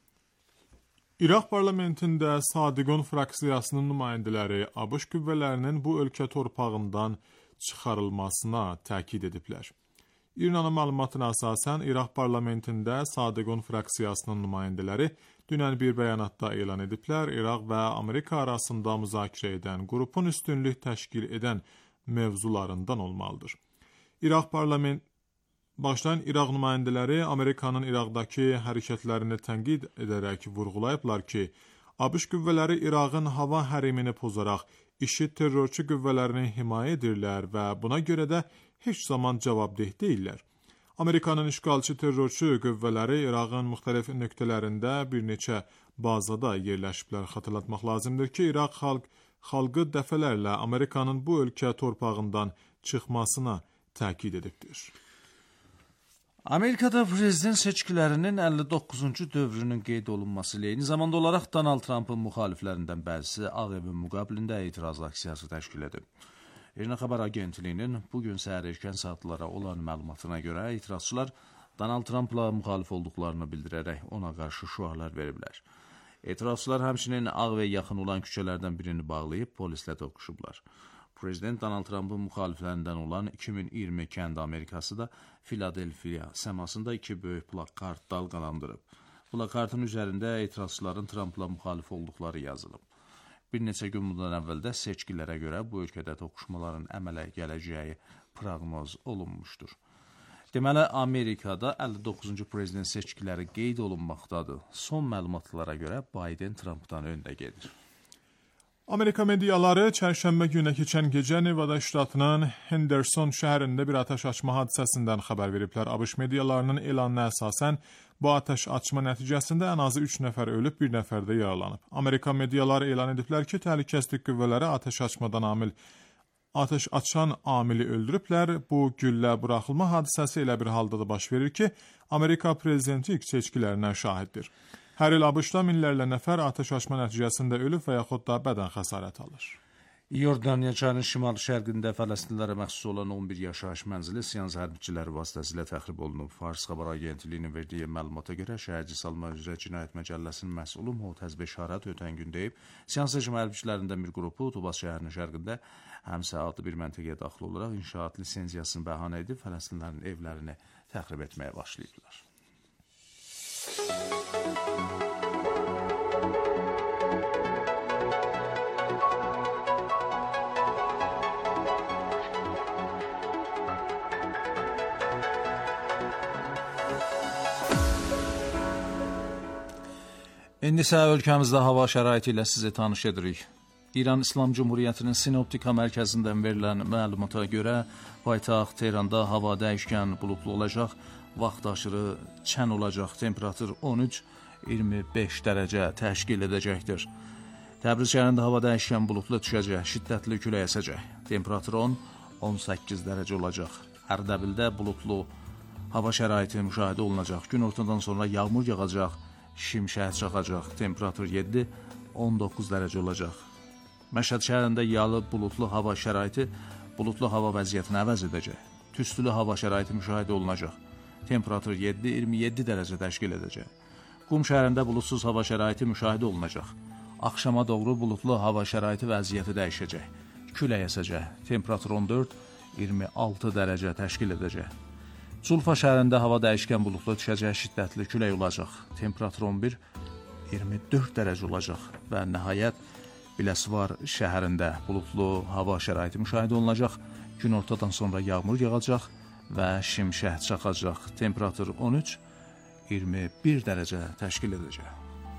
[SPEAKER 4] İraq parlamentində Sadiqon fraksiyasının nümayəndələri ABŞ qüvvələrinin bu ölkə torpağından çıxarılmasına təkid ediblər. İrnanın məlumatına əsasən İraq parlamentində Sadiqon fraksiyasının nümayəndələri dünən bir bəyanatda elan ediblər, İraq və Amerika arasında müzakirə edən qrupun üstünlük təşkil edən mövzularından olmalıdır. İraq parlament Başlayan İraq nümayəndələri Amerikanın İraqdakı hərəkətlərini tənqid edərək vurğulayıblar ki, ABŞ qüvvələri İraqın hava hərimini pozaraq IŞİD terrorçu qüvvələrini himayə edirlər və buna görə də heç zaman cavabdeh deyirlər. Amerikanın işğalçı terrorçu qüvvələri İraqın müxtəlif nöqtələrində bir neçə bazada yerləşiblər. Xatırlatmaq lazımdır ki, İraq xalq, xalqı dəfələrlə Amerikanın bu ölkə torpağından çıxmasına təkid edibdir.
[SPEAKER 6] Amerikada prezident seçkilərinin əlli doqquzuncu dövrünün qeyd olunması ilə eyni zamanda olaraq Donald Trumpın müxaliflərindən bəzisi Ağ Evin müqabilində etiraz aksiyası təşkil edib. İRNA xəbər agentliyinin bugün səhər erkən saatlara olan məlumatına görə etirazçılar Donald Trumpla müxalif olduqlarını bildirərək ona qarşı şüarlar veriblər. Etirazçılar həmçinin Ağ və yaxın olan küçələrdən birini bağlayıb polislə toqquşublar. Prezident Donald Trumpın müxaliflərindən olan iki min iyirmi kənd Amerikası da Filadelfiya səmasında iki böyük plakart dalğalandırıb. Plakartın üzərində etirazçıların Trumpla müxalif olduqları yazılıb. Bir neçə gün bundan əvvəldə seçkilərə görə bu ölkədə toqquşmaların əmələ gələcəyi proqnoz olunmuşdur. Deməli, Amerikada əlli doqquzuncu prezident seçkiləri qeyd olunmaqdadır. Son məlumatlara görə Biden Trumpdan öndə gedir.
[SPEAKER 4] Amerika mediaları çərşənbə günə keçən gecə Nevada ştatının Henderson şəhərində bir atəş açma hadisəsindən xəbər veriblər. ABŞ medialarının elanına əsasən bu atəş açma nəticəsində ən azı üç nəfər ölüb, bir nəfər də yaralanıb. Amerika mediaları elan ediblər ki, təhlükəsizlik qüvvələri atəş açmadan amil atəş açan amili öldürüblər. Bu güllə buraxılma hadisəsi elə bir halda da baş verir ki, Amerika prezidenti ilk seçkilərinə şahiddir. Hər il ABŞ-da minlərlə nəfər atəş açma nəticəsində ölüb və yaxud da bədən xəsarət alır.
[SPEAKER 6] İordaniya çayının şimal-şərqində Fələstinlilərə məxsus olan on bir yaşayış mənzili Siyans hərbçiləri vasitəsilə təxrib olunub. Fars xəbər agentliyinin verdiyi məlumata görə şəhərci salma üzrə cinayət məcəlləsinin məsulü Muhtəz Beşarət ötən gün deyib, Siyans rejimi hərbçilərindən bir qrupu Tubas şəhərinin şərqində Həmsə adlı bir məntəqəyə daxil olaraq inşaat lisenziyasını bəhanə edib Fələstinlilərin evlərini təxrib etməyə başlayıblar. İndi isə ölkəmizdə hava şəraiti ilə sizi tanış edirik. İran İslam Cumhuriyyətinin Sinoptika mərkəzindən verilən məlumata görə paytaxt Tehranda hava dəyişkən buludlu olacaq, vaxt aşırı çən olacaq, temperatur on üç iyirmi beş dərəcə təşkil edəcəkdir. Təbriz şəhərində hava dəyişkən buludlu düşəcək, şiddətli külək əsəcək, temperatur on on səkkiz dərəcə olacaq. Ərdəbildə buludlu hava şəraiti müşahidə olunacaq, gün ortadan sonra yağmur yağacaq, şimşək çaxacaq, temperatur yeddi on doqquz dərəcə olacaq. Məşhəd şəhərində yağlı buludlu hava şəraiti buludlu hava vəziyyətini əvəz edəcək. Tüstülü hava şəraiti müşahidə olunacaq. Temperatur yeddi iyirmi yeddi dərəcə təşkil edəcək. Qum şəhərində buludsuz hava şəraiti müşahidə olunacaq. Axşama doğru buludlu hava şəraiti vəziyyəti dəyişəcək. Külək əsəcək. Temperatur on dörd iyirmi altı dərəcə təşkil edəcək. Culfa şəhərində hava dəyişkən buludlu düşəcək, şiddətli külək olacaq. Temperatur on bir iyirmi dörd dərəcə olacaq və nəhayət Biləsuvar şəhərində buludlu hava şəraiti müşahidə olunacaq. Gün ortadan sonra yağmur yağacaq və şimşək çaxacaq. Temperatur on üç iyirmi bir dərəcə təşkil edəcək.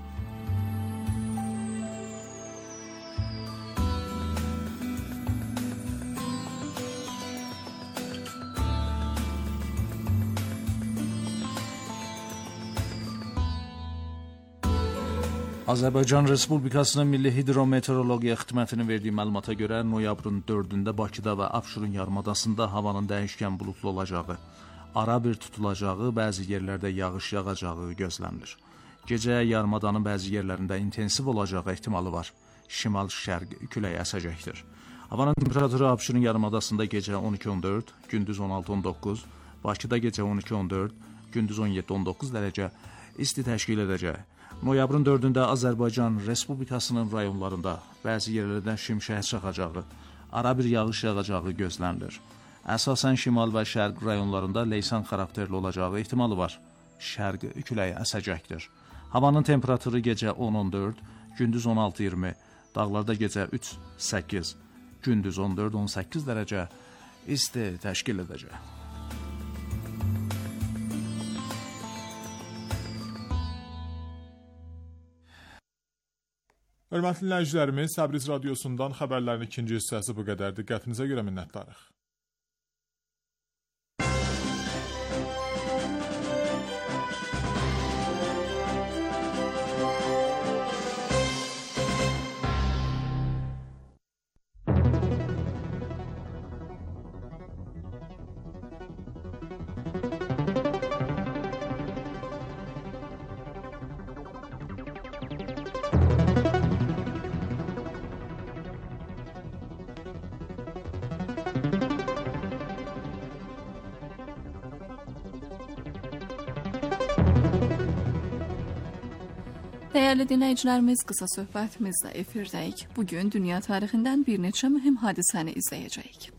[SPEAKER 6] Azərbaycan Respublikasının Milli Hidrometeorologiya Xidmətinin verdiyi məlumata görə noyabrın dördündə Bakıda və Abşeron yarımadasında havanın dəyişkən buludlu olacağı, ara bir tutulacağı, bəzi yerlərdə yağış yağacağı gözlənilir. Gecə yarımadanın bəzi yerlərində intensiv olacağı ehtimalı var. Şimal-şərq külək əsəcəkdir. Havanın temperaturu Abşeron yarımadasında gecə on iki on dörd, gündüz on altı on doqquz, Bakıda gecə on iki on dörd, gündüz on yeddi on doqquz dərəcə isti təşkil edəcək. Noyabrın dördündə Azərbaycan Respublikasının rayonlarında bəzi yerlərdə şimşək çaxacağı, ara bir yağış yağacağı gözlənilir. Əsasən şimal və şərq rayonlarında leysan xarakterli olacağı ehtimalı var. Şərq küləyi əsəcəkdir. Havanın temperaturu gecə on on dörd, gündüz on altı iyirmi, dağlarda gecə üç səkkiz, gündüz on dörd on səkkiz dərəcə isti təşkil edəcək.
[SPEAKER 4] Hörmətli dinləyicilərimiz, Təbriz radiosundan xəbərlərin ikinci hissəsi bu qədər. Diqqətinizə görə minnətdarıq.
[SPEAKER 9] Dəyərli dinləyicilərimiz, qısa söhbətimizlə efirdəyik. Bugün dünya tarixindən bir neçə mühüm hadisəni izləyəcəyik.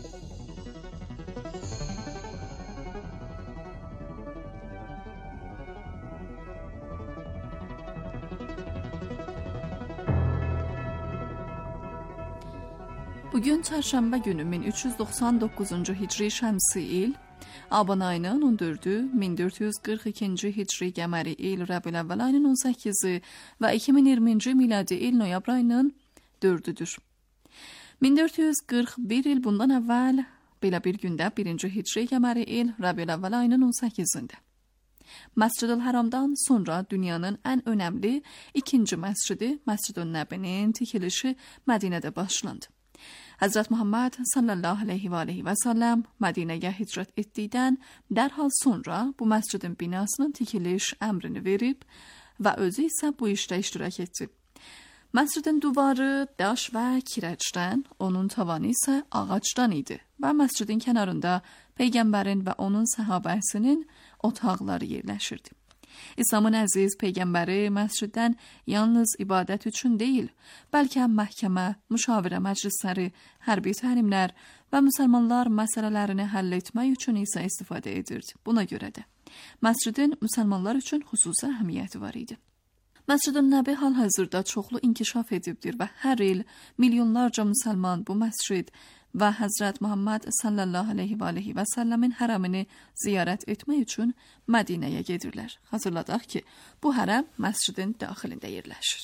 [SPEAKER 9] Bugün çərşənbə günü min üç yüz doxsan doqquzuncu hicri şəmsi il, Aban ayının on dördü, min dörd yüz qırx ikinci hicri qəməri il, Rəbiül əvvəl ayının on səkkizi və iki min iyirminci miladi il noyabr ayının dördüdür. min dörd yüz qırx bir il bundan əvvəl belə bir gündə birinci Hicri qəməri il Rəbiül Əvvəl ayının on səkkizində Məscid-ül Haramdan sonra dünyanın ən önəmli ikinci məscidi Məscid-ül Nəbinin tikilişi Mədinədə başlandı. Həzrət Muhammed sallallahu aleyhi və aleyhi və səlləm Mədinəyə hicrət etdikdən dərhal sonra bu məscidin binasının tikiliş əmrini verib və özü isə bu işdə iştirak etdi. Məscidin divarı daş və kirəcdən, onun tavanı isə ağacdan idi və məscidin kənarında Peyğəmbərin və onun səhabəsinin otaqları yerləşirdi. İslamın əziz Peyğəmbəri məsciddən yalnız ibadət üçün deyil, bəlkə məhkəmə, müşavirə məclisləri, hərbi təlimlər və müsəlmanlar məsələlərini həll etmək üçün isə istifadə edirdi. Buna görə də məscidin müsəlmanlar üçün xüsusi əhəmiyyəti var idi. Məscid-ül Nəbi hal-hazırda çoxlu inkişaf edibdir və hər il milyonlarca müsəlman bu məscid və Həzrət Muhammed sallallahu aleyhi və aleyhi və səlləmin hərəmini ziyarət etmək üçün Mədinəyə gedirlər. Xatırladaq ki, bu hərəm məscidin daxilində yerləşir.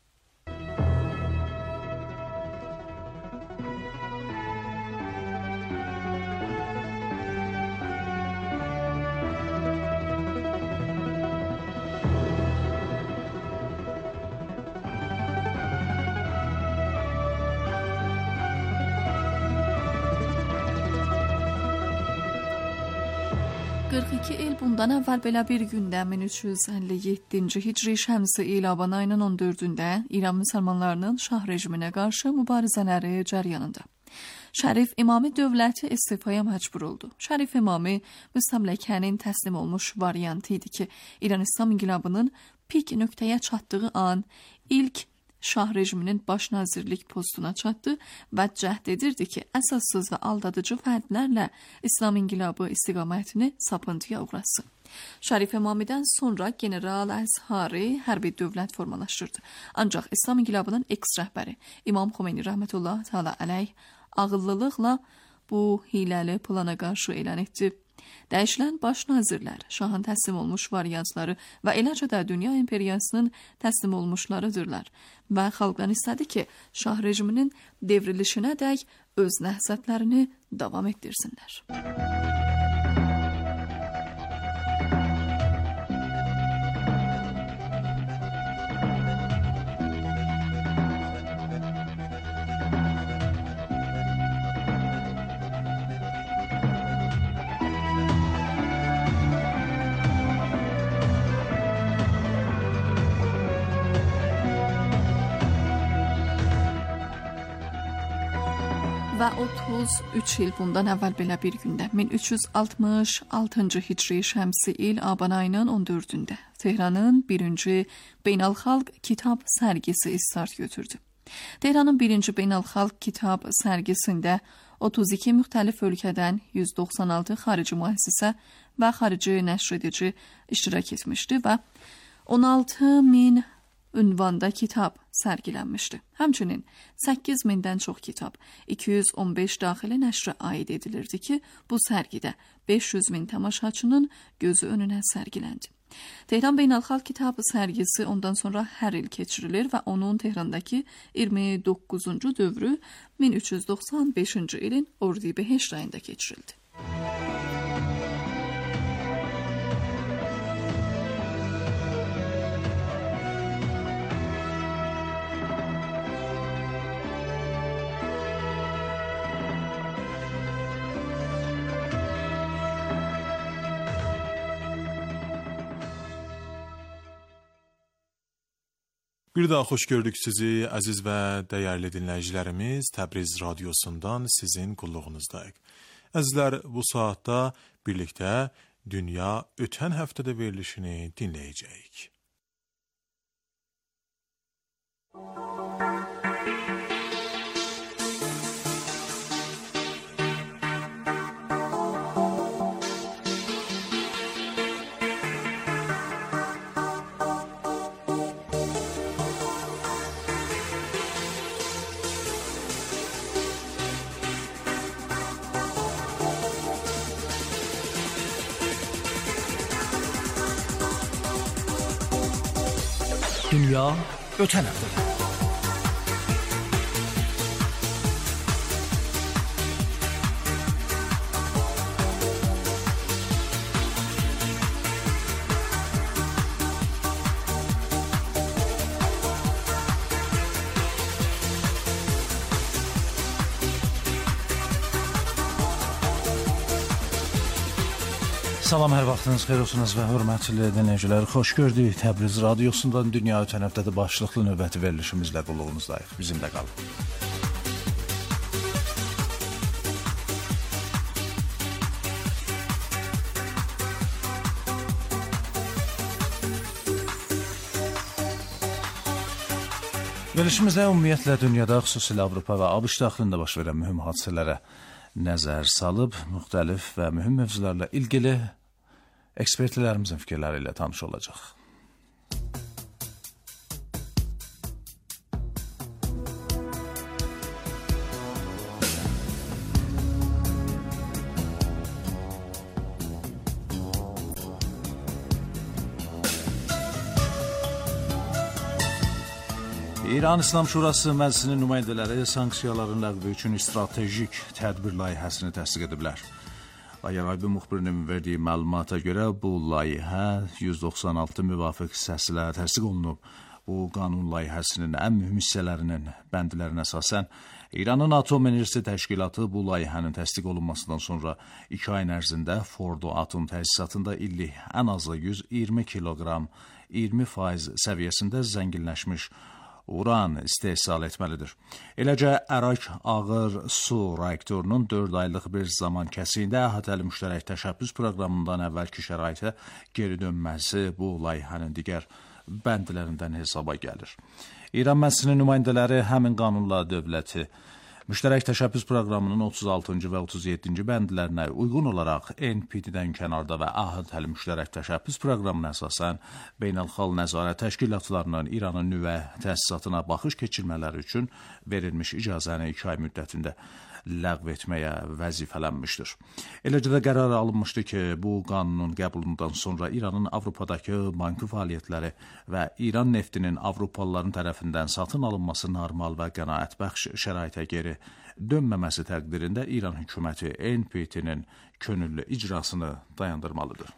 [SPEAKER 9] qırx iki il bundan əvvəl belə bir gündə min üç yüz əlli yeddinci Hicri şəmsi il Aban ayının on dördündə İran müsəlmanlarının şah rejiminə qarşı mübarizələri cəryanında. Şərif İmami dövləti istifaya məcbur oldu. Şərif İmami müstəmləkənin təslim olmuş variantı idi ki, İran İslam inqilabının pik nöqtəyə çatdığı an ilk şah rejiminin baş nazirlik postuna çatdı və cəhd edirdi ki, əsassız və aldadıcı fərdlərlə İslam inqilabı istiqamətini sapıntıya uğrasın. Şərif İmamidən sonra General Əzhari hərbi dövlət formalaşdırdı. Ancaq İslam inqilabının eks rəhbəri İmam Xomeyni rəhmətullah təala əleyh ağıllılıqla bu hiləli plana qarşı elan etdi. Dəyişilən baş nazirlər, şahın təslim olmuş variantları və eləcə də dünya imperiyasının təslim olmuşlarıdırlar və xalqdan istədi ki, şah rejiminin devrilişinədək öz nəhzətlərini davam etdirsinlər. Və otuz üç il bundan əvvəl belə bir gündə min üç yüz altmış altıncı Hicri şəmsi il Aban ayının on dördündə Tehranın birinci beynəlxalq kitab sərgisi start götürdü. Tehranın birinci beynəlxalq kitab sərgisində otuz iki müxtəlif ölkədən yüz doxsan altı xarici müəssisə və xarici nəşr edici iştirak etmişdi və on altı min ünvanda kitab sərgilənmişdi. Həmçinin səkkiz mindən çox kitab, iki yüz on beş daxili nəşrə aid edilirdi ki, bu sərgidə beş yüz min tamaşaçının gözü önünə sərgiləndi. Tehran Beynəlxalq Kitab sərgisi ondan sonra hər il keçirilir və onun Tehrandakı iyirmi doqquzuncu dövrü min üç yüz doxsan beşinci ilin Ordi-Behişt ayında keçirildi.
[SPEAKER 4] Bir daha xoş gördük sizi, əziz və dəyərli dinləyicilərimiz. Təbriz radiosundan sizin qulluğunuzdayıq. Əzizlər, bu saatda birlikdə Dünya ötən həftədə verilişini dinləyəcəyik.
[SPEAKER 10] Dünya ötən həftədə.
[SPEAKER 6] Salam, hər vaxtınız xeyir olsun və hörmətli dinləyicilər. Xoş gördük. Təbriz radiosundan dünya ötən həftədə başlıqlı növbəti verilişimizlə qulluğunuzdayıq. Bizimlə qalın. Verilişimizdə ümumiyyətlə dünyada, xüsusilə Avropa və ABŞ daxilində baş verən mühüm hadisələrə nəzər salıb, müxtəlif və mühüm mövzularla ilgili ekspertlərimizin fikirləri ilə tanış olacaq. İran İslam Şurası Məclisinin nümayəndələri sanksiyaların ləğvi üçün stratejik tədbir layihəsini təsdiq ediblər. Ayaraybi müxbirinin verdiyi məlumata görə bu layihə yüz doxsan altı müvafiq hissəsilə təsdiq olunub. Bu qanun layihəsinin ən mühüm hissələrinin bəndlərinə əsasən İranın Atom Enerjisi Təşkilatı bu layihənin təsdiq olunmasından sonra iki ayın ərzində Fordo Atom Təsisatında illik ən azı yüz iyirmi kiloqram iyirmi faiz səviyyəsində zənginləşmiş uran istehsal etməlidir. Eləcə, Ərak ağır su reaktorunun dörd aylıq bir zaman kəsiyində əhatəli müştərək təşəbbüs proqramından əvvəlki şəraitə geri dönməsi bu layihənin digər bəndlərindən hesaba gəlir. İran Məclisinin nümayəndələri həmin qanunla dövləti müştərək təşəbbüs proqramının otuz altıncı və otuz yeddinci bəndlərinə uyğun olaraq N P T-dən kənarda və əhatəli müştərək təşəbbüs proqramına əsasən beynəlxalq nəzarət təşkilatlarının İranın nüvə təsisatına baxış keçirmələri üçün verilmiş icazəni iki ay müddətində ləğv etməyə vəzifələnmişdir. Eləcə də qərar alınmışdı ki, bu qanunun qəbulundan sonra İranın Avropadakı banki fəaliyyətləri və İran neftinin Avropalıların tərəfindən satın alınması normal və qənaətbəxş şəraitə geri dönməməsi təqdirində İran hökuməti N P T-nin könüllü icrasını dayandırmalıdır.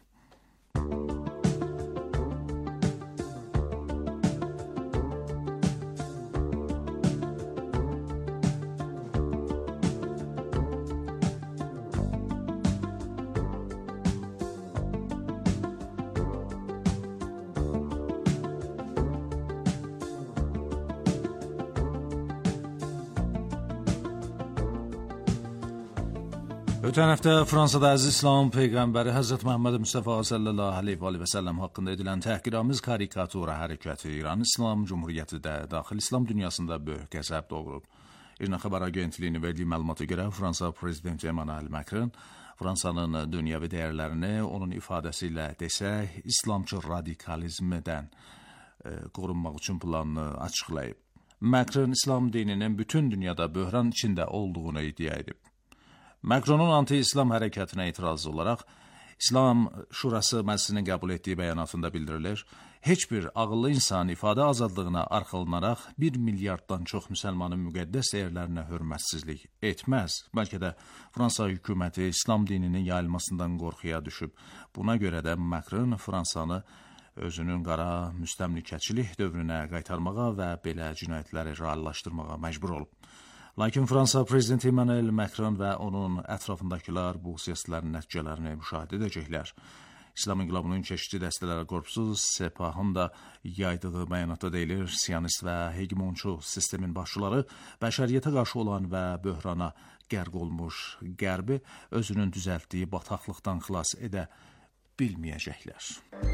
[SPEAKER 6] Ötən həftə Fransada əziz İslam Peyğəmbəri Həzrət Məhəmməd Mustafa sallallahu aleyhi və səlləm haqqında edilən təhqiramiz karikatura hərəkəti İran İslam Cumhuriyyəti də daxil İslam dünyasında böyük qəzəb doğurub. İRNA xəbər agentliyinin verdiyi məlumata görə Fransa prezidenti Emmanuel Macron Fransanın dünyəvi dəyərlərini onun ifadəsi ilə desək, İslamçı radikalizmdən e, qorunmaq üçün planını açıqlayıb. Macron İslam dininin bütün dünyada böhran içində olduğunu iddia edib. Macronun anti-İslam hərəkətinə etiraz olaraq İslam Şurası Məclisinin qəbul etdiyi bəyanatında bildirilir, heç bir ağıllı insan ifadə azadlığına arxalanaraq bir milyarddan çox müsəlmanın müqəddəs dəyərlərinə hörmətsizlik etməz. Bəlkə də Fransa hökuməti İslam dininin yayılmasından qorxuya düşüb. Buna görə də Macron Fransanı özünün qara müstəmləkəçilik dövrünə qaytarmağa və belə cinayətləri reallaşdırmağa məcbur olub. Lakin Fransa prezidenti Emmanuel Macron və onun ətrafındakılar bu siyasətlərin nəticələrini müşahidə edəcəklər. İslam İnqilabının Keşikçi Dəstələri Korpusu Sepahın da yaydığı bəyanatda deyilir, siyonist və hegemonçu sistemin başçıları bəşəriyyətə qarşı olan və böhrana qərq olmuş qərbi özünün düzəltdiyi bataqlıqdan xilas edə bilməyəcəklər.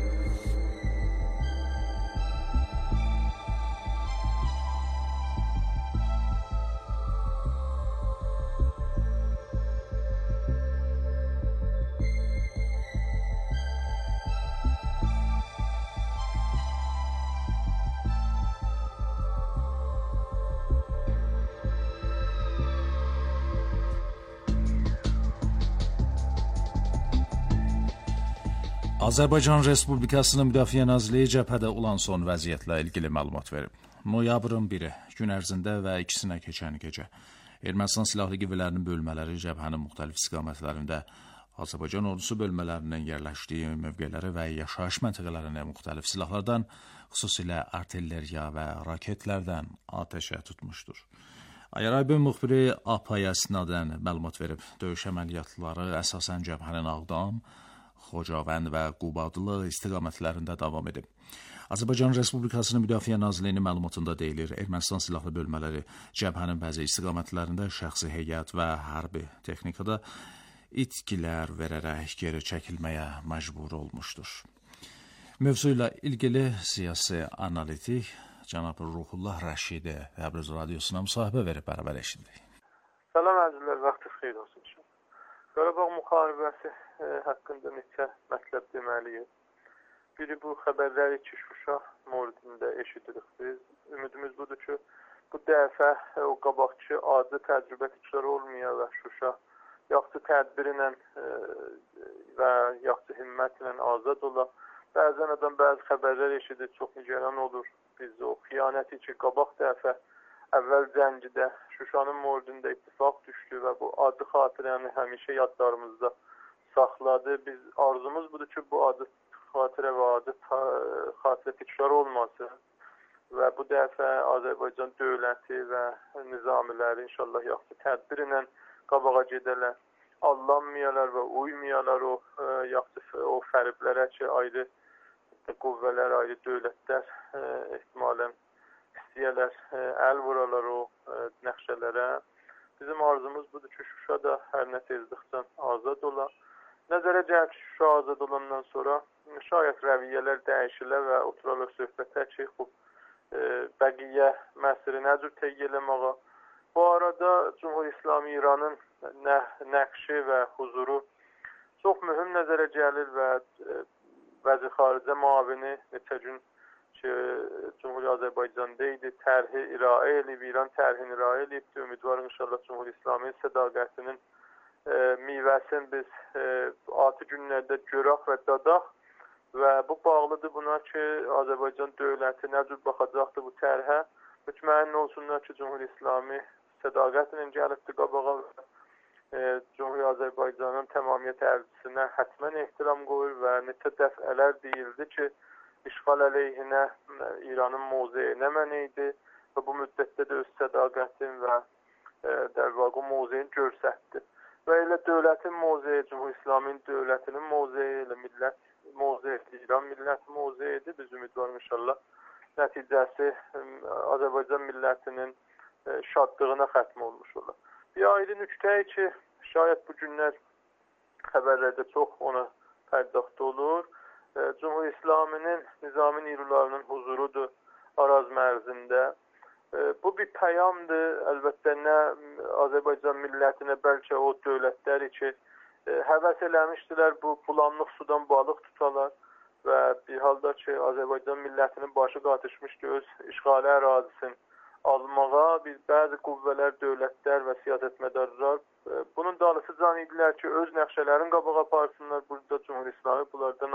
[SPEAKER 6] Azərbaycan Respublikasının Müdafiə Nazirliyi cəbhədə olan son vəziyyətlə ilgili məlumat verib. Noyabrın biri gün ərzində və ikisinə keçən gecə Ermənistan silahlı qüvvələrinin bölmələri cəbhənin müxtəlif istiqamətlərində Azərbaycan ordusu bölmələrinin yerləşdiyi mövqeləri və yaşayış məntəqələrinə müxtəlif silahlardan, xüsusilə artilleriya və raketlərdən atəşə tutmuşdur. Ayaraybi müxbiri A P A-ya istinadən məlumat verib. Döyüş əməliyyatları əsasən cəbhənin Ağdam, Xocavənd və Qubadlı istiqamətlərində davam edib. Azərbaycan Respublikasının Müdafiə Nazirliyinin məlumatında deyilir, Ermənistan silahlı bölmələri cəbhənin bəzi istiqamətlərində şəxsi heyət və hərbi texnikada itkilər verərək geri çəkilməyə məcbur olmuşdur. Mövzu ilə ilgili siyasi analitik cənab Ruhullah Rəşidi Təbriz Radiosuna müsahibə verib bərabər eşitdik.
[SPEAKER 10] Salam əzizlər, vaxtınız xeyir olsun. Qarabağ müharibəsi e, haqqında neçə mətləb deməliyik. Biri bu xəbərləri ki, Şuşa mövzusunda eşidirik biz. Ümidimiz budur ki, bu dəfə o qabaqçı adi təcrübə təkrar olmaya və Şuşa yaxşı tədbirlə e, və yaxşı himmətlə azad ola. Bəzən adam bəzi xəbərlər eşidir, çox nigaran olur. Biz o xiyanəti ki, qabaq dəfə əvvəl cəngidə Şuşanın mövzusunda ittifaq düşdü və bu adi xatirəni həmişə yadlarımızda saxladı. Biz arzumuz budur ki, bu adi xatirə və adi xatirə təkrar olmasın və bu dəfə Azərbaycan dövləti və nizamiləri inşallah yaxşı tədbirlə qabağa gedələr. Allanmayalar və uymayalar o yaxşı o fəriblərə ki, ayrı qüvvələr, ayrı dövlətlər ehtimalən istəyərlər, əl vuralar o nəqşələrə. Bizim arzumuz budur ki, Şuşa da hər nə tezlikdən azad ola. Nəzərə gəlib ki, Şuşa azad olandan sonra şayət rəviyyələr dəyişilər və oturarlar söhbətə ki, xub, e, bəqiyyə məsiri nə cür təqiyyə eləməğa. Bu arada Cumhur İslami İranın nə, nəqşi və huzuru çox mühüm nəzərə gəlir və e, vəzi xaricə müavini neçə gün ki, Cumhur Azərbaycanda idi, tərhi iraə eləyib, İran tərhini iraə eləyibdir. Ümidvarım inşallah Cumhur İslami sədaqətinin e, meyvəsini biz e, altı günlərdə görək və dadaq. Və bu bağlıdır buna ki, Azərbaycan dövləti nə cür baxacaqdır bu tərhə. Mütməyin olsunlar ki, Cumhur İslami sədaqətlə gəlibdir qabağa və e, Cumhur Azərbaycanın təmamiyyət ərzisinə hətmən ehtiram qoyur və neçə dəfələr deyildi ki, işğal əleyhinə İranın mövzeyi nə mənə idi və bu müddətdə də öz sədaqətin və e, dərvaqı mövzeyini görsətdi. Və elə dövlətin mövzeyi, Cumhur İslaminin dövlətinin mövzeyi, elə millət mövzeyi, İran milləti mövzeyidir. Biz ümidvarım inşallah nəticəsi Azərbaycan millətinin şadlığına xətm olmuş olar. Bir ayrı nüqtə ki, şayət bu günlər xəbərlərdə çox ona pərdaxt olur. Cumhur İslaminin nizami nirularının huzurudur Araz mərzində. Bu bir pəyamdır. Əlbəttə nə Azərbaycan millətinə, bəlkə o dövlətləri ki, həvəs eləmişdilər bu bulanlıq sudan balıq tutalar və bir halda ki, Azərbaycan millətinin başı qatışmışdı öz işğali ərazisini almağa. Bir bəzi qüvvələr, dövlətlər və siyasətmədarlar bunun dalısı can idilər ki, öz nəqşələrin qabağa aparsınlar. Burada Cumhur İslami bunlardan